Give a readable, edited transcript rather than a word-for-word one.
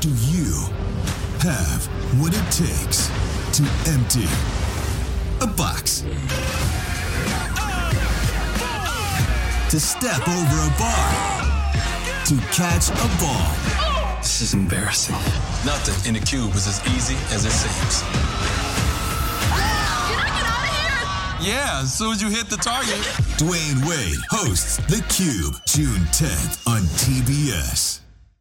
Do you have what it takes to empty a box? To step over a bar? To catch a ball? This is embarrassing. Nothing in the cube is as easy as it seems. Can I get out of here? Yeah, as soon as you hit the target. Dwayne Wade hosts theCUBE, June 10th on TBS.